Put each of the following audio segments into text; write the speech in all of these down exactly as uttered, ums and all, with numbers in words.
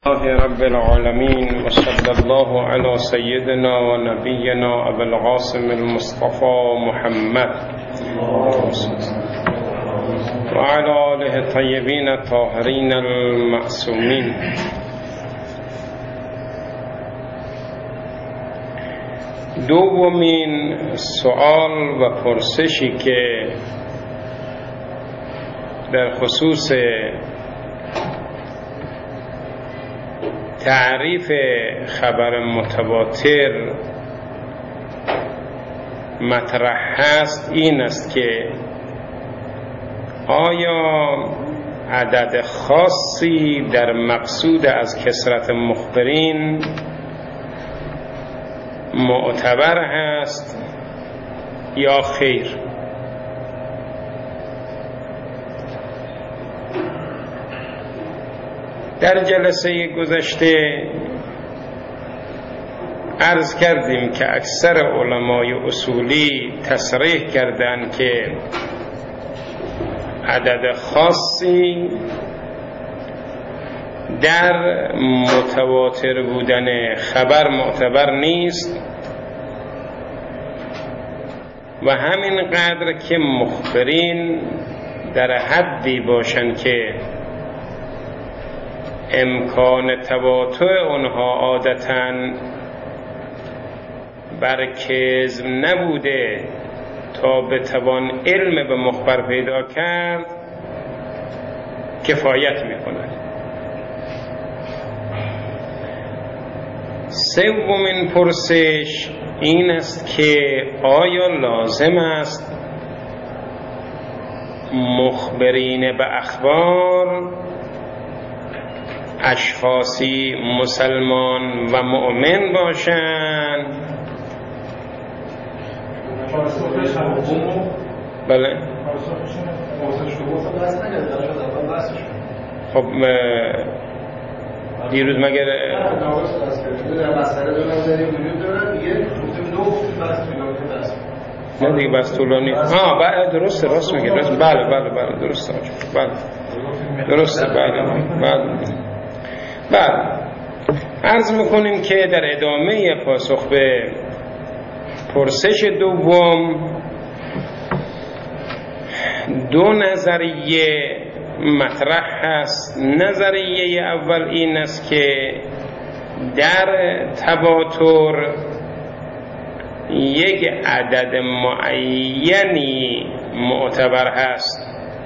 الله رب العالمين وصلى الله على سيدنا ونبينا أبي القاسم المصطفى محمد وعلى آله الطيبين الطاهرين المعصومين. دومین سوال و پرسشی که در خصوص تعریف خبر متواتر مطرح هست این است که آیا عدد خاصی در مقصود از کثرت مخبرین معتبر هست یا خیر؟ در جلسه گذشته عرض کردیم که اکثر علمای اصولی تصریح کردند که عدد خاصی در متواتر بودن خبر معتبر نیست و همین قدر که مخبرین در حدی باشند که امکان تواتر اونها عادتاً بر کذب نبوده تا بتوان علم به مخبر پیدا کرد کفایت میکند. سومین پرسش این است که آیا لازم است مخبرین به اخبار اشخاصی مسلمان و مؤمن باشند؟ بله. خب دیروز مگر نه دیگه بس طولانی. ها بله درسته، راست میگه، درست. بله بله بله درسته، بله درسته، بله بله بله. عرض میکنیم که در ادامه پاسخ به پرسش دوم دو نظریه مطرح هست. نظریه اول این است که در تواتر یک عدد معینی معتبر هست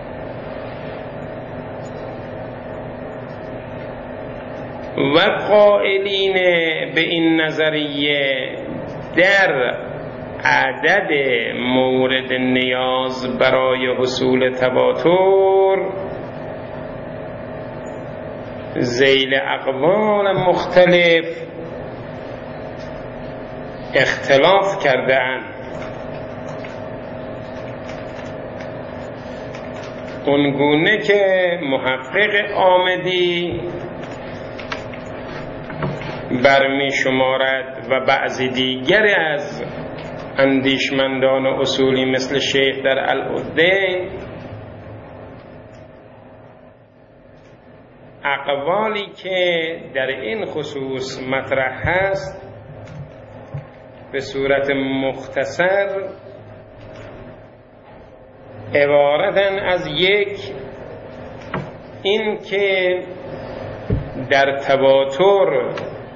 و قائلین به این نظریه در عدد مورد نیاز برای حصول تواتر ذیل اقوال مختلف اختلاف کرده‌اند. اونگونه که محقق آمدی برمی شمارد و بعضی دیگر از اندیشمندان اصولی مثل شیخ در العده اقوالی که در این خصوص مطرح هست به صورت مختصر عبارتن از یک، این که در تواتر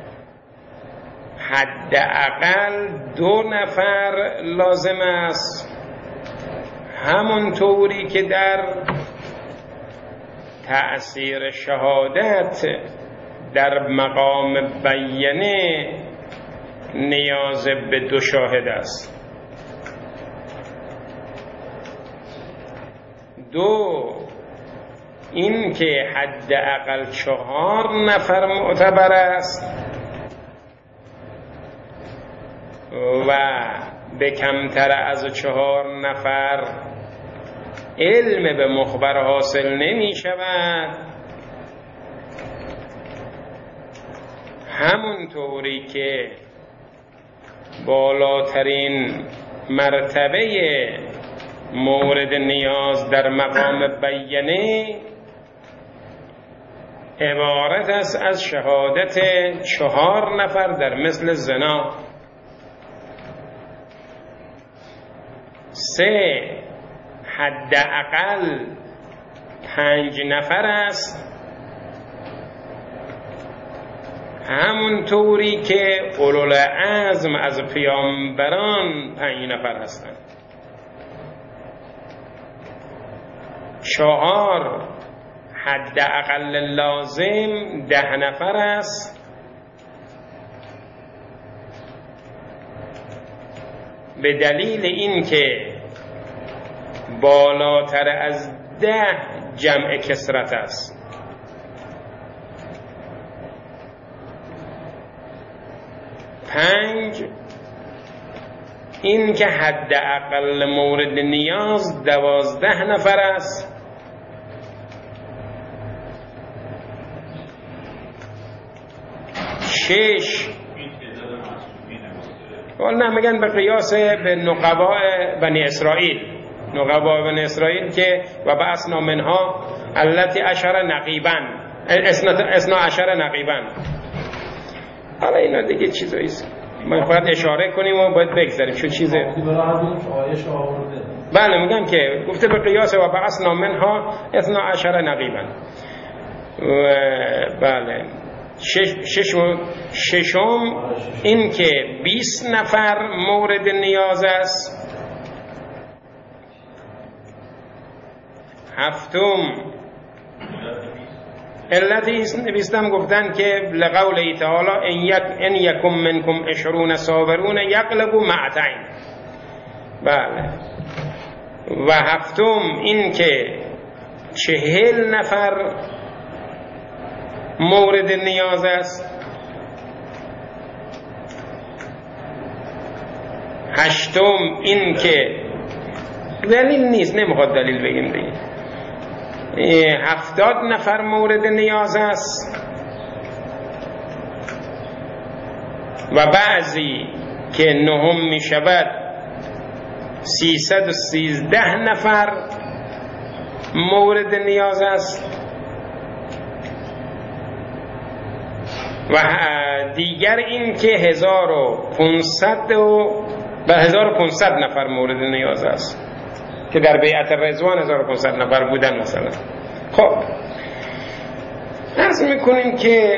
حداقل دو نفر لازم است، همونطوری که در تأثیر شهادت در مقام بیانه نیاز به دو شاهد است. دو، این که حداقل چهار نفر معتبر است و به کمتر از چهار نفر علم به مخبر حاصل نمی شود، همونطوری که بالاترین مرتبه مورد نیاز در مقام بیانه عبارت است از شهادت چهار نفر در مثل زنا. سه، حداقل پنج نفر است، همون طوری که اولوالعزم از پیامبران پنج نفر هستند. چهار، حداقل لازم ده نفر است، به دلیل اینکه بالاتر از ده جمع کثرت است. پنج، این که حداقل مورد نیاز دوازده نفر است. شش، نه میگن به قیاس به نقباء بنی اسرائیل، نقباء بنی اسرائیل که و بعثنا منها التی عشر نقیبا، اثنا عشر نقیبا. حالا اینا دیگه چیزاییست ما باید اشاره کنیم و باید بگذاریم چون چیزه. بله میگم که گفته به قیاس و بعثنا منها اثنا عشر نقیبا. بله شش ششم ششم این که بیست نفر مورد نیاز است. هفتم علتی بیستم گفتن که لقوله تعالی ان یک ان یکم منکم عشرون صابرون یغلبوا مئتین. بله. و هفتم این که چهل نفر مورد نیاز است. هشتم این که دلیل نیست، نمیخواد دلیل بگیم دیگه، هفتاد نفر مورد نیاز است. و بعضی که نهم می شود سیصد و سیزده نفر مورد نیاز است. و دیگر این که هزار و پونصد و به هزار و پونصد نفر مورد نیاز است که در بیعت رضوان هزار و پونصد نفر بودن مثلا. خب عرض میکنیم که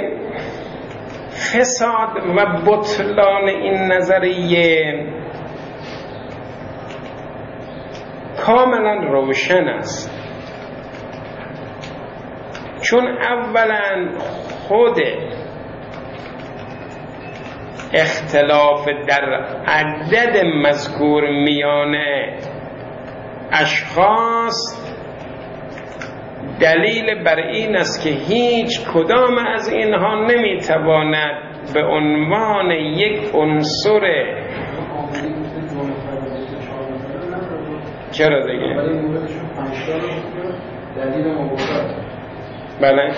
فساد و بطلان این نظریه کاملا روشن است، چون اولا خود اختلاف در عدد مذکور میان اشخاص دلیل بر این است که هیچ کدام از اینها نمیتواند به عنوان یک عنصر چرا دیگه بله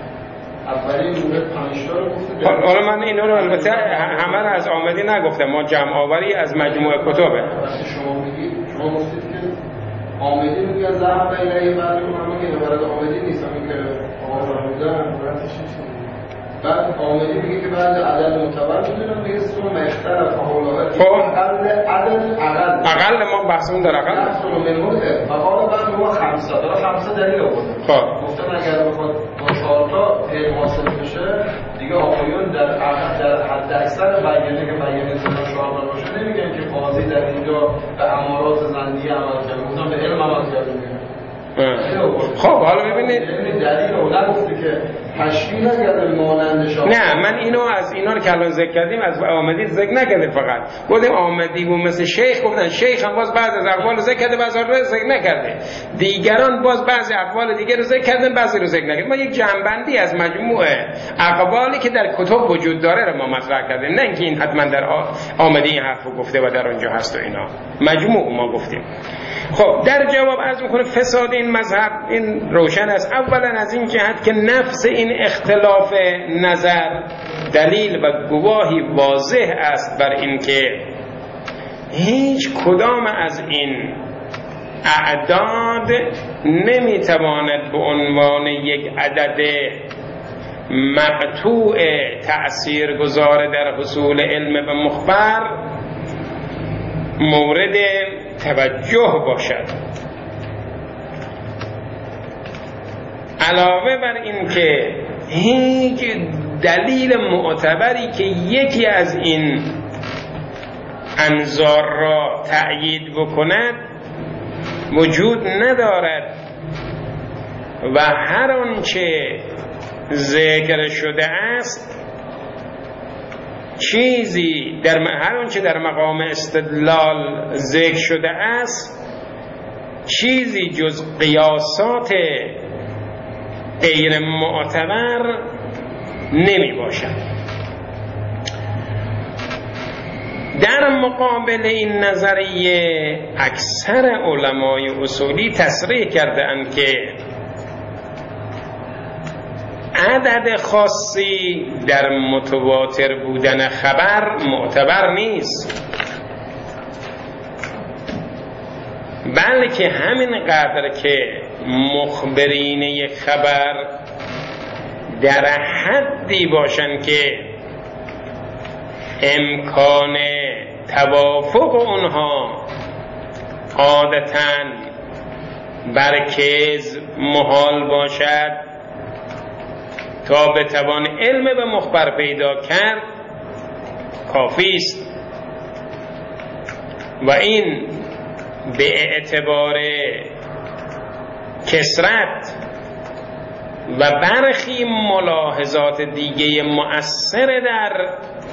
حالا من اینا رو البته همه رو از آمدی نگفتم، ما جمع آوری از مجموعه کتبه. شما میگید شما گفتید که آمدی میگه ذهب الیه بعد اون که برای آمدی نیست، همین که آقا فرمودن بعد آمدی میگه که بعد عدد معتبر میدونم دیگه ثم اختلاف حوالات اقل عدد اقل اقل ما بحثمون در اقل ثم منوته و حالا بعد ما خمسه داره خمسه دلیل آورده. خب گفتن اگر بخواد با چهار تا علم حاصل بشه دیگه آقایون در در حد اکثر بیانیه که بیانیه زنا شهر باشه نمیگن که قاضی در اینجا به امارات زندگی عمل کرده، گفتن به علم عمل کرده میگن. خب حالا ببینید دلیل اون گفته که تشبیه نکرده مانند شاه. نه من اینو از اینا رو که الان ذکر کردیم از آمدی ذکر نکردیم، فقط گفتیم آمدی و مثل شیخ گفتن شیخ هم باز بعض از اقوال ذکر کرده بعضی رو ذکر نکرده، دیگران باز بعضی اقوال دیگر رو ذکر کردن بعضی رو ذکر نکردن. ما یک جمع‌بندی از مجموعه اقوالی که در کتب وجود داره رو ما مطرح کردیم، نه اینکه این حتما در آمدی این حرفو گفته و در اونجا هست و اینا، مجموع ما گفتیم. خب در جواب عرض میکنه فساد این مذهب این روشن است، اولا از این جهت که نفس این اختلاف نظر دلیل و گواهی واضح است بر این که هیچ کدام از این اعداد نمیتواند به عنوان یک عدد مقطوع تأثیر گذار در حصول علم به مخبر مورد توجه باشد. علاوه بر این که هیچ دلیل معتبری که یکی از این انظار را تأیید بکند وجود ندارد و هر آنچه ذکر شده است چیزی در هر آنچه در مقام استدلال ذکر شده است چیزی جز قیاسات غیر معتبر نمی باشد. در مقابل این نظریه اکثر علمای اصولی تصریح کرده اند که عدد خاصی در متواتر بودن خبر معتبر نیست، بلکه همین قدر که مخبرین یک خبر در حدی باشن که امکان توافق اونها عادتاً برکز محال باشد تا بتوان علم به مخبر پیدا کرد کافی است و این به اعتبار کثرت و برخی ملاحظات دیگه مؤثر در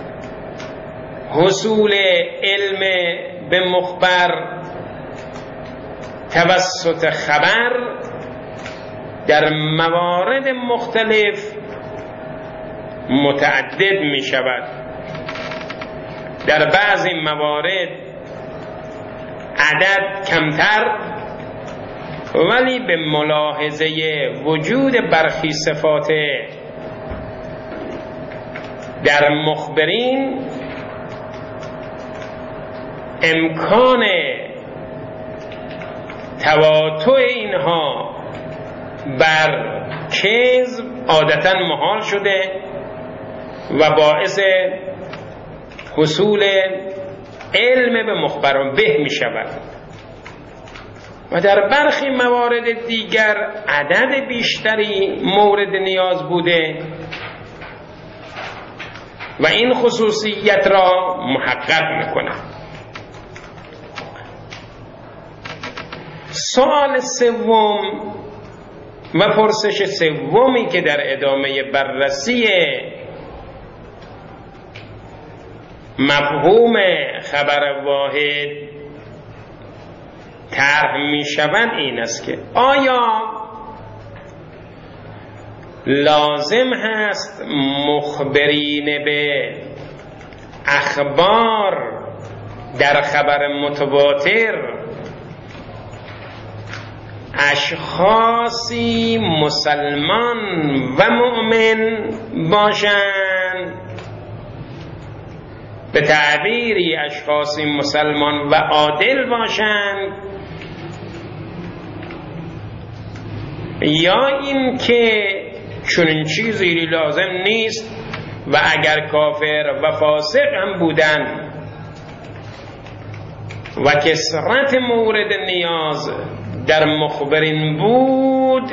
حصول علم به مخبر توسط خبر در موارد مختلف متعدد می شود. در بعضی موارد عدد کمتر، ولی به ملاحظه وجود برخی صفات در مخبرین امکان تواتع اینها بر کذب عادتاً محال شده و باعث حصول علم به مخبران به می شود و در برخی موارد دیگر عدد بیشتری مورد نیاز بوده و این خصوصیت را محقق می کند. سوال سوم و پرسش سومی که در ادامه بررسی مفهوم خبر واحد طرح می شود این است که آیا لازم هست مخبرین به اخبار در خبر متواتر اشخاصی مسلمان و مؤمن باشند؟ به تعبیری اشخاصی مسلمان و عادل باشند، یا این که چنین چیزی لازم نیست و اگر کافر و فاسق هم بودن و کثرت مورد نیاز در مخبرین بود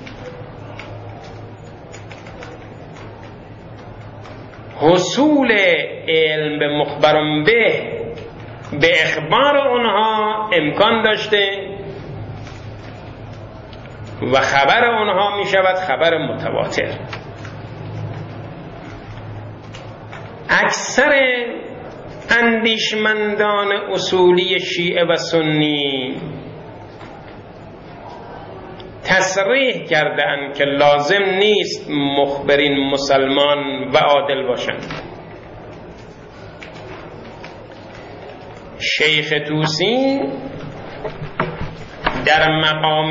حصول علم به مخبران به به اخبار اونها امکان داشته و خبر اونها می شود خبر متواتر. اکثر اندیشمندان اصولی شیعه و سنی تصریح کردند که لازم نیست مخبرین مسلمان و عادل باشند. شیخ طوسی در مقام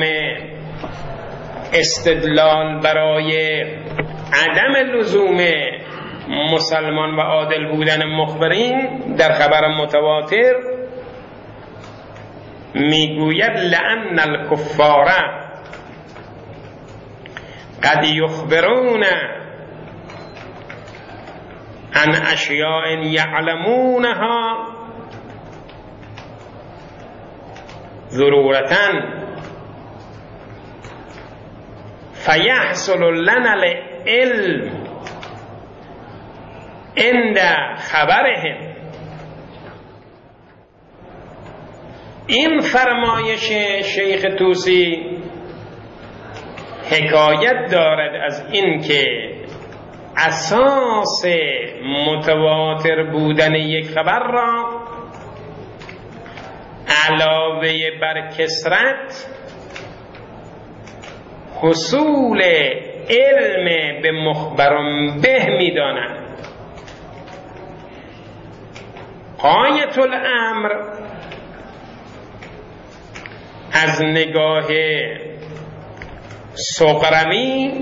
استدلال برای عدم لزوم مسلمان و عادل بودن مخبرین در خبر متواتر میگوید لأن الکفار قد یخبرون عن اشیاء یعلمونها ضرورتاً فیحصل لنا العلم عند خبرهم. این فرمایش شیخ طوسی حکایت دارد از این که اساس متواتر بودن یک خبر را علاوه بر کثرت حصول علم به مخبرم به می‌دانند. غایت الامر از نگاه سقرامی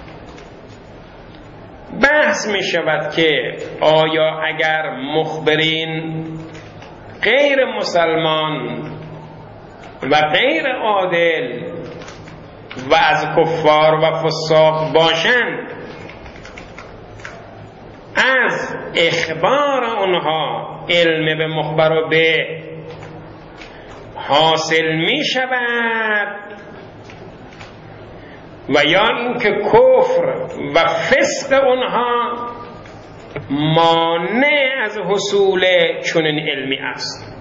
بحث می شود که آیا اگر مخبرین غیر مسلمان و غیر عادل و از کفار و فساق باشند، از اخبار اونها علم به مخبر و به حاصل می شود، و یا اینکه کفر و فسق اونها مانع از حصول چنین علمی است.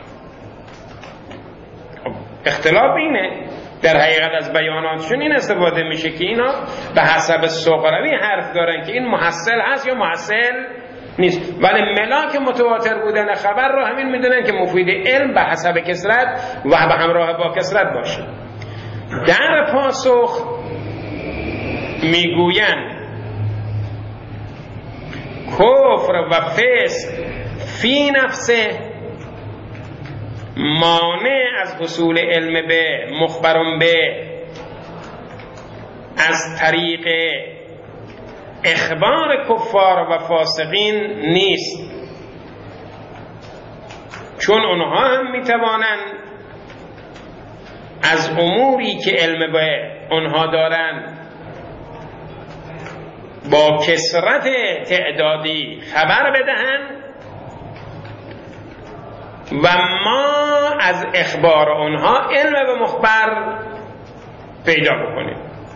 اختلاف اینه، در حقیقت از بیاناتشون این استفاده میشه که اینا به حسب سقراوی حرف دارن که این محصل هست یا محصل نیست، ولی ملاک متواتر بودن خبر رو همین میدونن که مفید علم به حسب کثرت و به همراه با کثرت باشه. در پاسخ میگویند کفر و فسق فی نفسه مانع از حصول علم به مخبرم به از طریق اخبار کفار و فاسقین نیست، چون اونها هم میتوانند از اموری که علم به اونها دارند با کثرت تعدادی خبر بدهند و ما از اخبار اونها علم به مخبر پیدا بکنیم.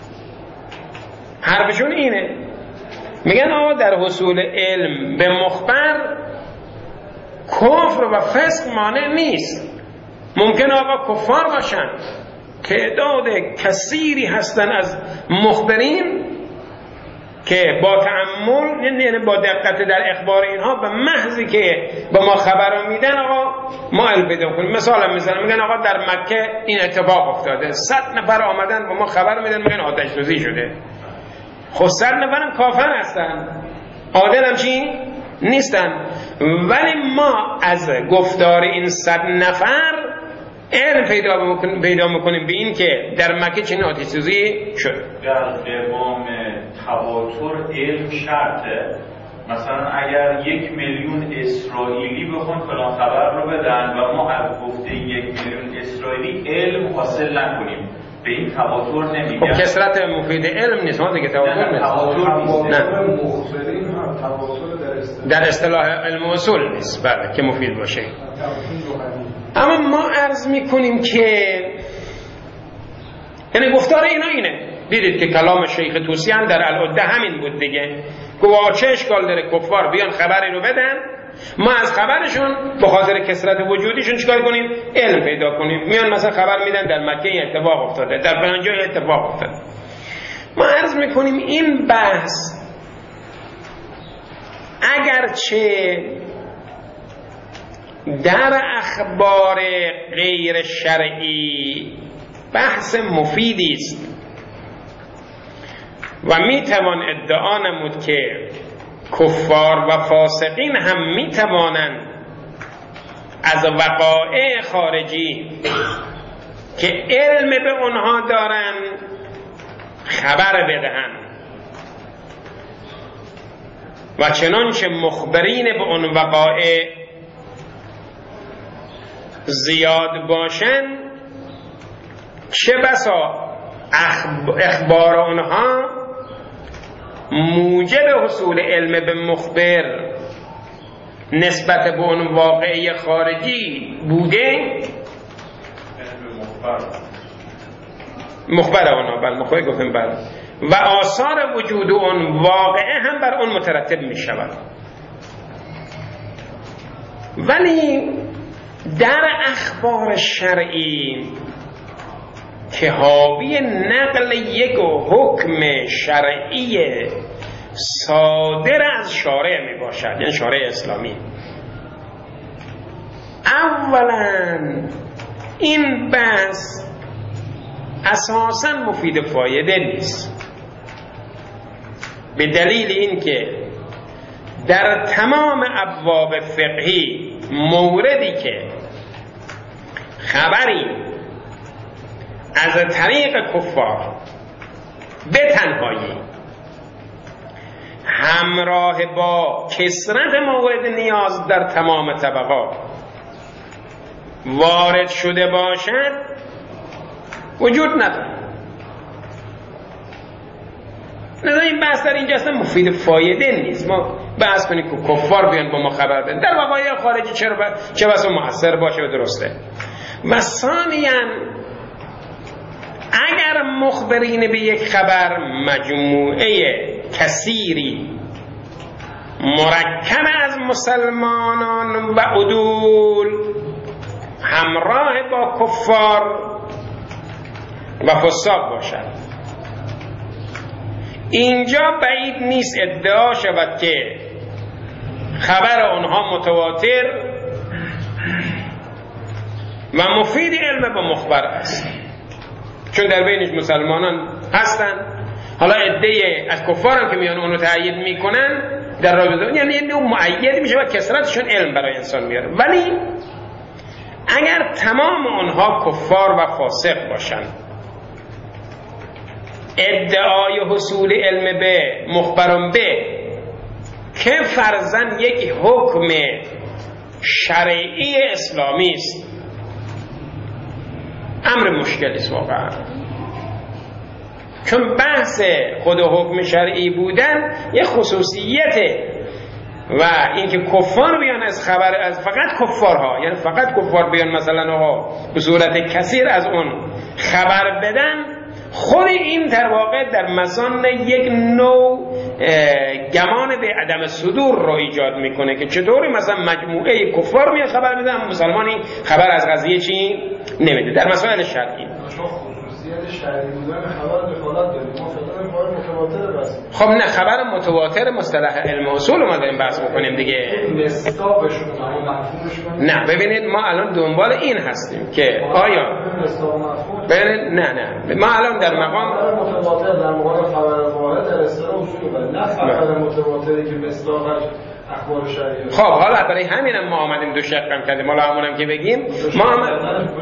حرفشون اینه، میگن آقا در حصول علم به مخبر کفر و فسق مانع نیست. ممکن آقا کفار باشن، تعداد کثیری هستن از مخبرین که با تأمل، یعنی با دقت در اخبار اینها، به محضی که به ما خبر میدن آقا ما علم پیدا کنیم. مثلا میزنم میگن آقا در مکه این اتفاق افتاده، صد نفر آمدن به ما خبر میدن میگن آتش سوزی شده. خب صد نفرم کافر هستن، عادل هم چی؟ نیستن، ولی ما از گفتار این صد نفر علم پیدا میکنیم پیدا میکنیم به این که در مکه چنین آتش سوزی شد. در قوام تواتر علم شرطه. مثلا اگر یک میلیون اسرائیلی بخون فلان خبر رو بدن و ما از گفته یک میلیون اسرائیلی علم حاصل نکنیم، به این تواتر نمیگن. خب کثرت مفید علم نیست، ما دیگه تواتر نیست. تواتر مخبرین هم تواتر در اصطلاح در اصطلاح علم اصول نیست، بله، که مفید باشه. اما ما عرض میکنیم که یعنی گفتار اینا اینه. دیدید که کلام شیخ طوسی هم در العده همین بود دیگه، گواه چه اشکال داره کفار بیان خبری رو بدن، ما از خبرشون به خاطر کثرت وجودیشون چیکار کنیم؟ علم پیدا کنیم. میان مثلا خبر میدن در مکه این اتفاق افتاده، در فلان جای اتفاق افتاده. ما عرض میکنیم این بحث اگرچه در اخبار غیر شرعی بحث مفیدی است و میتوان ادعا نمود که کفار و فاسقین هم میتوانند از وقایع خارجی که علم به اونها دارند خبر بدهند و چنانچه مخبرین به اون وقایع زیاد باشند، چه بسا اخبار اونها موجب حصول علم به مخبر نسبت به اون واقعه خارجی بوده، مخبر آنها، بله مخبر گفتیم بله، و آثار وجود اون واقعه هم بر اون مترتب می شود. ولی در اخبار شرعی که حاوی نقل یک حکم شرعی صادر از شارع می باشد، یعنی شارع اسلامی، اولا این بحث اساساً مفید فایده نیست، به دلیل اینکه در تمام ابواب فقهی موردی که خبری از طریق کفار به تنهایی همراه با کثرت موارد نیاز در تمام طبقات وارد شده باشد وجود نداره. نه این بحث در اینجا اصلا مفید فایده نیست. ما بحث کنیم که کفار بیان با ما خبر بدن در وقایع خارجی چرا با... چه بسا مؤثر باشه و درسته. و ثانیاً اگر مخبرین به یک خبر مجموعه کثیری مرکب از مسلمانان و عدول همراه با کفار و فساق باشد، اینجا بعید نیست ادعا شود که خبر آنها متواتر و مفید علم با مخبر است، چون در بینش مسلمانان هستند. حالا عده از کفار هم که میان اونو تأیید میکنن در رابطه، یعنی یه نوع مؤید میشه و کثرتشون علم برای انسان میاره. ولی اگر تمام اونها کفار و فاسق باشند، ادعای حصول علم به مخبران به که فرضاً یک حکم شرعی اسلامی است، امر مشکلی است واقعا، چون بحث خود حکم شرعی بودن یک خصوصیته و اینکه کفار بیان از خبر از فقط کفارها، یعنی فقط کفار بیان مثلا آقا به صورت کثیر از اون خبر بدن، خود این در واقع در مزان یک نوع گمان به عدم صدور رو ایجاد میکنه که چطوری مثلا مجموعه کفار میاد خبر میدن، مسلمانی خبر از قضیه چی نمیده. در مسائل شرعی خصوصیت شرعی بودن خبر دخالت داریم، ما فقط خبر متواتر بس. خب نه، خبر متواتر مصطلح علم اصول ما داریم بحث میکنیم دیگه، مصداقشون اما مفهومشون نه. ببینید ما الان دنبال این هستیم که آیا ببینید نه نه ما الان در مقام متواتر در مقام خبر واحد در اصطلاح اصول بله، نه خبر متواتری که مصداقش اخبار شرعی. خب حالا برای همینم ما آمدیم دو شقم کردیم، حالا همونم که بگیم ما آمد...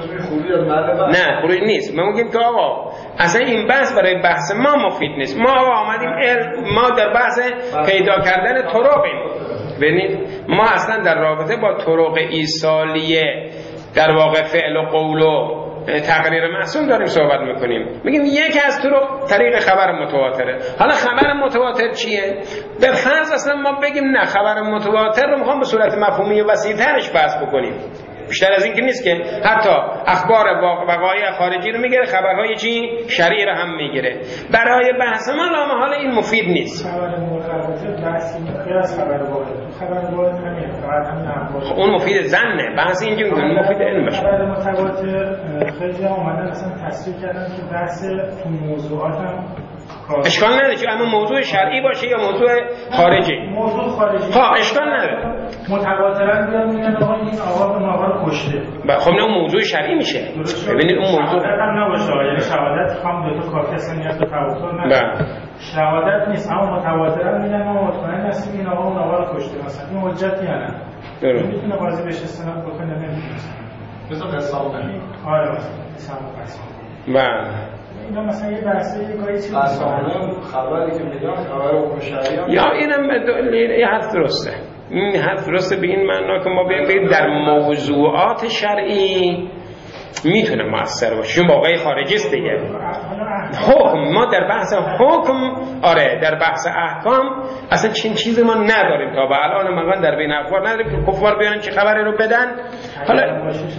نه خروج نیست، ما میگیم که آقا اصلا این بحث برای بحث ما مفید نیست. ما آقا آمدیم ما در بحث پیدا کردن طرقیم. ببینید ما اصلا در رابطه با طرق ایصالیه در واقع فعل و قول و تقریر معصوم داریم صحبت میکنیم. میگیم یکی از طرق طریق خبر متواتره. حالا خبر متواتر چیه؟ به فرض اصلا ما بگیم نه خبر متواتر رو میخوام به صورت مفهومی و وسیع‌ترش بحث بکنیم، بیشتر از این که نیست که حتی اخبار وقایع خارجی رو میگیره، خبرهای چی شرعی رو هم میگیره. برای بحث ما لامحال این مفید نیست. خبر متواتر بحثی غیر از خبر واحد، خبر واحد همین فقط همین اخبار. خب اون مفید ظنه، بحث اینجا میگن مفید علم باشه. خبر متواتر خیلی اومدن مثلا تصریح کردن که بحث تو موضوعات هم اشکال نداره که اما موضوع شرعی باشه یا موضوع خارجی. موضوع خارجی ها اشکال نداره. متواترا میگن میگن آقا این آقا به آقا رو کشته. خب نه اون موضوع شرعی میشه. ببینید اون موضوع شهادت هم نباشه، یعنی شهادت خام به تو کافی اصلا نیاز به تواتر نداره. شهادت نیست، اما متواترا میگن ما مطمئن هستیم این آقا اون آقا رو کشته، مثلا این حجتی یا نه؟ درست. میتونه بازی بهش استناد بکنه نمیتونه. مثلا قسام نمی. آره مثلا قسام قسام. بله. اینا مثلا یه بحثی یه کاری چیزی قسام خبری که میگن خبر حکم شرعی یا اینم یه حرف درسته. این حرف درسته به این معنا که ما بگیم در موضوعات شرعی میتونه مؤثر باشه، چون واقعی خارجی است دیگه. حالا حکم ما در بحث حکم آره در بحث احکام اصلا چین چیزی ما نداریم تا به الان ما در بین اخبار نداریم که کفار بیان چه خبری رو بدن. حالا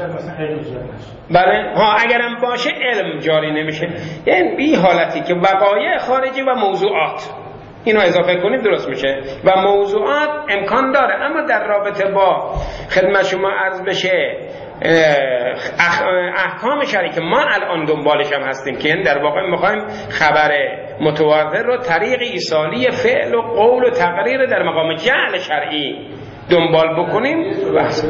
بله ها اگرم باشه علم جاری نمیشه. یعنی این حالتی که وقایع خارجی و موضوعات اینو اضافه کنیم درست میشه و موضوعات امکان داره، اما در رابطه با خدمت شما عرض بشه احکام شرعی که ما الان دنبالش هم هستیم که در واقع میخوایم خبر متواتر رو طریق ایصالی فعل و قول و تقریر در مقام جعل شرعی دنبال بکنیم. بحث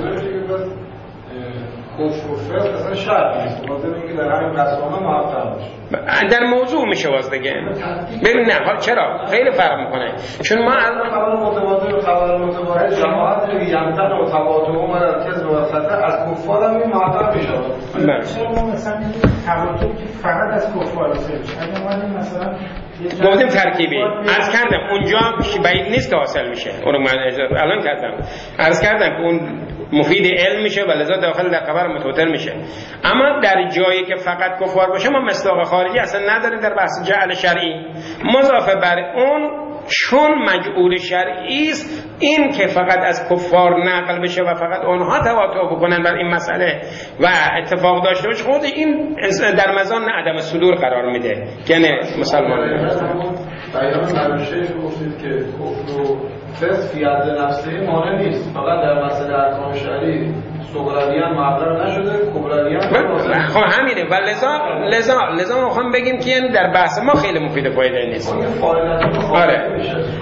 کفر و فسق اصلا شرط نیست، واسه اینکه در همین قسمه موفق باشه در موضوع میشه واس دیگه. ببین نه چرا خیلی فرق میکنه، چون ما الان خبر متواتر و خبر متواتر جماعت یمتن و تواتر و مرکز و وسط از کفار هم این موفق میشه. چرا ما مثلا تواتر که فقط از کفار حاصل میشه؟ اگه ما مثلا گفتیم ترکیبی عرض کردم اونجا بعید نیست که حاصل میشه، اون من الان کردم عرض کردم که اون مفید علم میشه و لذا داخل در خبر متواتر میشه. اما در جایی که فقط کفار باشه ما مصداق خارجی اصلا نداریم در بحث جعل شرعی. مضافه بر اون چون مجعول شرعی است این که فقط از کفار نقل بشه و فقط اونها تواتر بکنن بر این مسئله و اتفاق داشته باشه، خود این در مزان عدم صدور قرار میده. یعنی مسلمان بیان نروشهش گفتید که کفر و فسق فی حد نفسه مانع نیست، فقط در مسئله احکام شرعی صغروی هم مطرح نشده، کبروی هم خب همینه و لذا لذا لذا میخوام بگیم که یعنی در بحث ما خیلی مفید فایده نیست. آره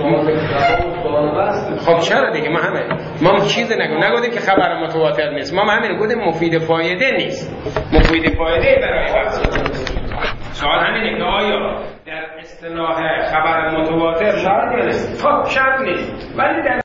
خب چرا دیگه ما همه ما چیزی نگو نگفتیم که خبر متواتر نیست، ما همین گفتیم مفید فایده نیست، مفید فایده برای بحث. سوال همینه که آیا در اصطلاح خبر متواتر شرط نیست؟ خب شرط نیست، ولی در